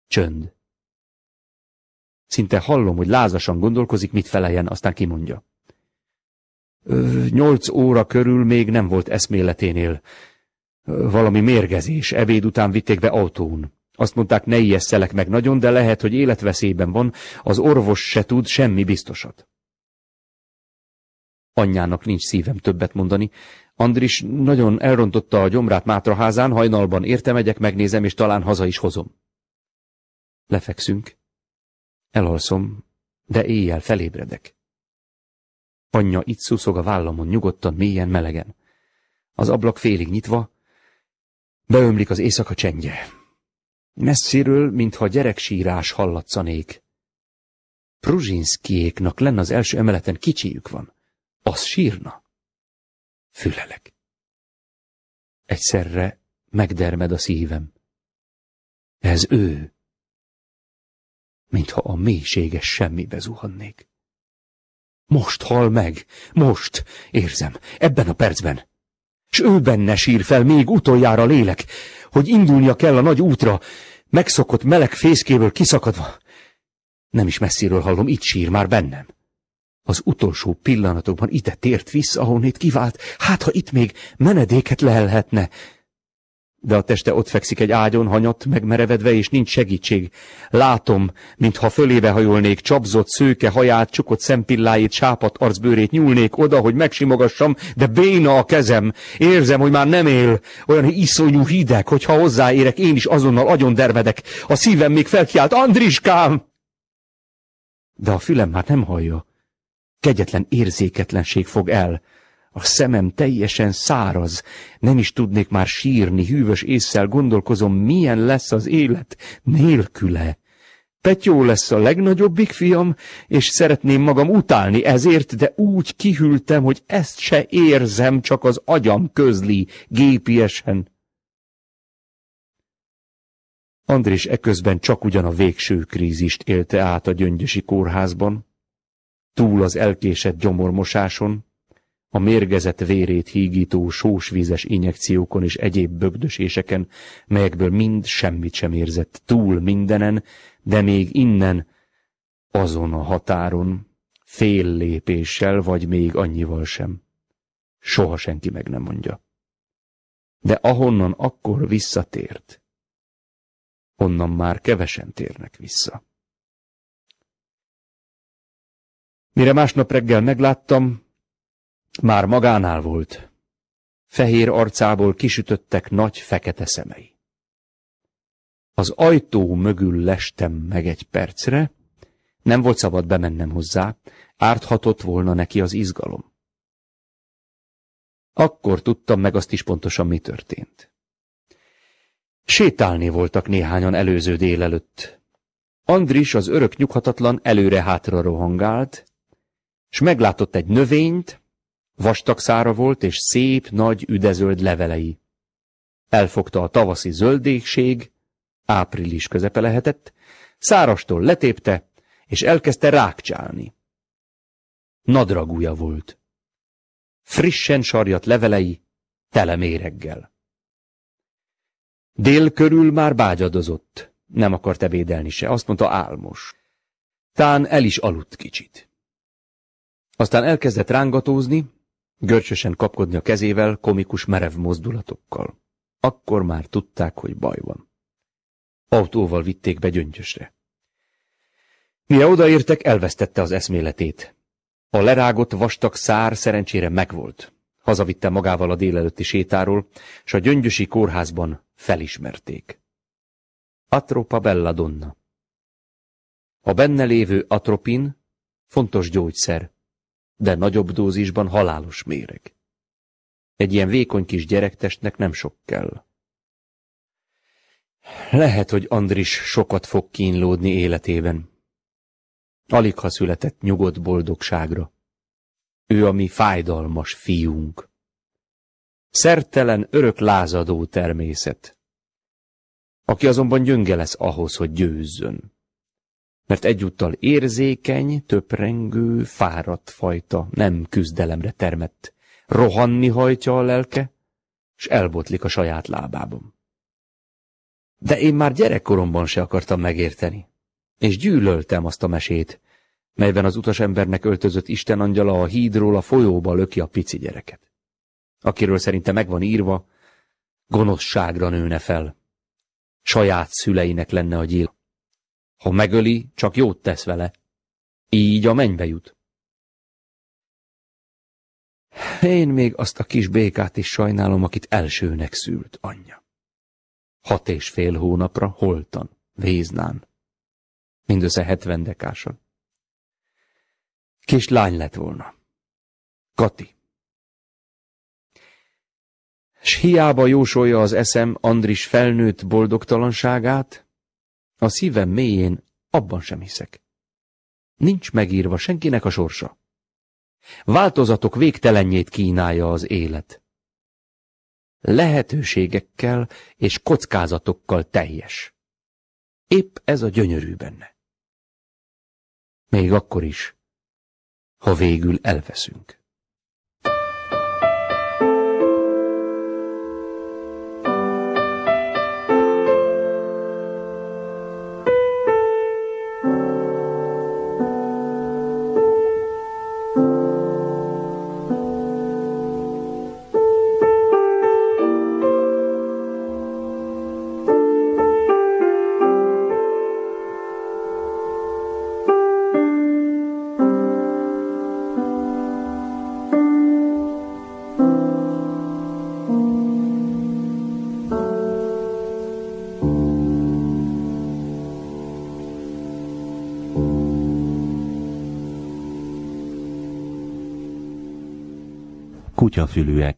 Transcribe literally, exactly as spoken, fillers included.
Csönd. Szinte hallom, hogy lázasan gondolkozik, mit feleljen, aztán kimondja. Ö, nyolc óra körül még nem volt eszméleténél. Ö, valami mérgezés, ebéd után vitték be autón. Azt mondták, ne ijesszelek meg nagyon, de lehet, hogy életveszélyben van, az orvos se tud semmi biztosat. Anyjának nincs szívem többet mondani. Andris nagyon elrontotta a gyomrát Mátraházán, hajnalban érte megyek, megnézem, és talán haza is hozom. Lefekszünk. Elalszom, de éjjel felébredek. Anyja itt szuszog a vállamon, nyugodtan, mélyen, melegen. Az ablak félig nyitva, beömlik az éjszaka csendje. Messziről, mintha gyereksírás hallatszanék. Pruzsinszkijéknak lenne az első emeleten, kicsijük van. Az sírna. Fülelek. Egyszerre megdermed a szívem. Ez ő. Mintha a mélységes semmibe zuhannék. Most hal meg, most, érzem, ebben a percben. S ő benne sír fel még utoljára lélek, hogy indulnia kell a nagy útra, megszokott meleg fészkéből kiszakadva. Nem is messziről hallom, itt sír már bennem. Az utolsó pillanatokban ide tért vissza, ahonnét kivált, hát ha itt még menedéket lelhetne. De a teste ott fekszik egy ágyon, hanyat, megmerevedve, és nincs segítség. Látom, mintha fölébe hajolnék, csapzott szőke haját, csukott szempilláit, sápadt arcbőrét nyúlnék oda, hogy megsimogassam, de béna a kezem. Érzem, hogy már nem él, olyan iszonyú hideg, hogy ha hozzáérek, én is azonnal agyondermedek. A szívem még felkiált, Andriskám! De a fülem már nem hallja. Kegyetlen érzéketlenség fog el. A szemem teljesen száraz, nem is tudnék már sírni, hűvös ésszel gondolkozom, milyen lesz az élet nélküle. Petyó lesz a legnagyobbik fiam, és szeretném magam utálni ezért, de úgy kihűltem, hogy ezt se érzem, csak az agyam közli, gépiesen. Andris eközben csak ugyan a végső krízist élte át a gyöngyösi kórházban, túl az elkésett gyomormosáson, a mérgezett vérét hígító sósvízes injekciókon és egyéb bögdöséseken, melyekből mind semmit sem érzett, túl mindenen, de még innen, azon a határon, fél lépéssel, vagy még annyival sem. Soha senki meg nem mondja. De ahonnan akkor visszatért, onnan már kevesen térnek vissza. Mire másnap reggel megláttam, már magánál volt. Fehér arcából kisütöttek nagy fekete szemei. Az ajtó mögül lestem meg egy percre, nem volt szabad bemennem hozzá, árthatott volna neki az izgalom. Akkor tudtam meg azt is pontosan, mi történt. Sétálni voltak néhányan előző délelőtt. Andris, az örök nyughatatlan, előre-hátra rohangált, s meglátott egy növényt, vastag szára volt, és szép, nagy, üdezöld levelei. Elfogta a tavaszi zöldékség, április közepe lehetett, szárastól letépte, és elkezdte rákcsálni. Nadragúja volt. Frissen sarjadt levelei, tele méreggel. Dél körül már bágyadozott, nem akart ebédelni se, azt mondta, álmos. Tán el is aludt kicsit. Aztán elkezdett rángatózni, görcsösen kapkodni a kezével, komikus merev mozdulatokkal. Akkor már tudták, hogy baj van. Autóval vitték be Gyöngyösre. Mire odaértek, elvesztette az eszméletét. A lerágott vastag szár szerencsére megvolt. Hazavitte magával a délelőtti sétáról, s a gyöngyösi kórházban felismerték. Atropa belladonna. A benne lévő atropin fontos gyógyszer, de nagyobb dózisban halálos méreg. Egy ilyen vékony kis gyerektestnek nem sok kell. Lehet, hogy Andris sokat fog kínlódni életében. Aligha született nyugodt boldogságra. Ő a mi fájdalmas fiunk. Szertelen, örök lázadó természet, aki azonban gyönge lesz ahhoz, hogy győzzön. Mert egyúttal érzékeny, töprengő, fáradt fajta, nem küzdelemre termett. Rohanni hajtja a lelke, s elbotlik a saját lábában. De én már gyerekkoromban se akartam megérteni, és gyűlöltem azt a mesét, melyben az utasembernek öltözött istenangyala a hídról a folyóba löki a pici gyereket, akiről szerinte megvan írva, gonoszságra nőne fel, saját szüleinek lenne a gyilkos. Ha megöli, csak jót tesz vele, így a mennybe jut. Én még azt a kis békát is sajnálom, akit elsőnek szült anyja. Hat és fél hónapra holtan, Véznán, mindössze hetven dekáson. Kis lány lett volna. Kati. S hiába jósolja az eszem Andris felnőtt boldogtalanságát, a szívem mélyén abban sem hiszek. Nincs megírva senkinek a sorsa. Változatok végtelenjét kínálja az élet. Lehetőségekkel és kockázatokkal teljes. Épp ez a gyönyörű benne. Még akkor is, ha végül elveszünk. Kutyafülűek.